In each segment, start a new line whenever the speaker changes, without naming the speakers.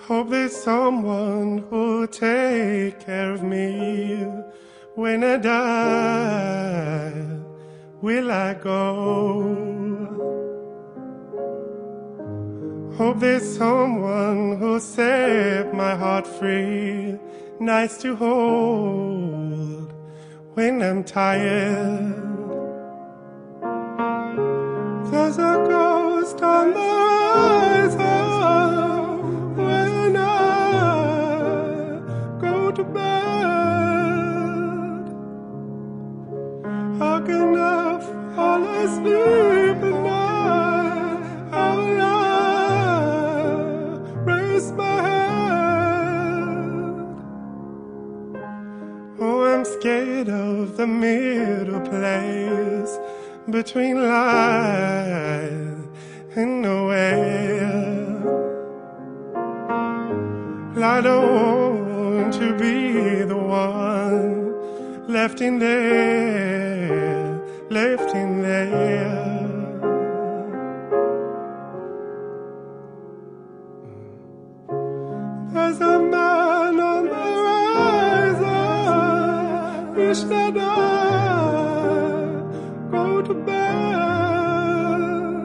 Hope there's someone who'll take care of me when I die. Will I go? Hope there's someone who'll set my heart free, nice to hold when I'm tired. There's a ghost on the horizon when I go to bed. How can I fall asleep at night? How will I raise my head? Oh, I'm scared of the middle place between life and nowhere. I don't want to be the one left in there, left in there. There's a man on the horizon, wish that I go to bed.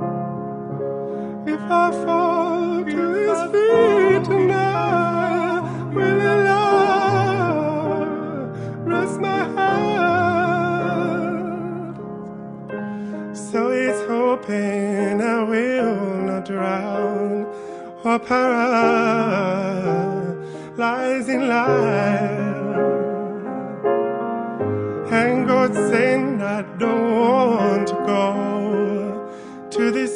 If I fall to his feet tonight, will Allah rest my head? So he's hoping I will not drown or paralyze in life. And God saying I don't want to go to the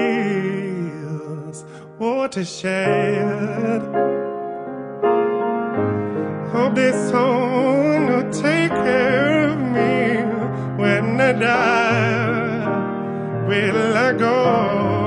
seas, watershed. Hope there's someone who'll take care of me when I die. Will I go?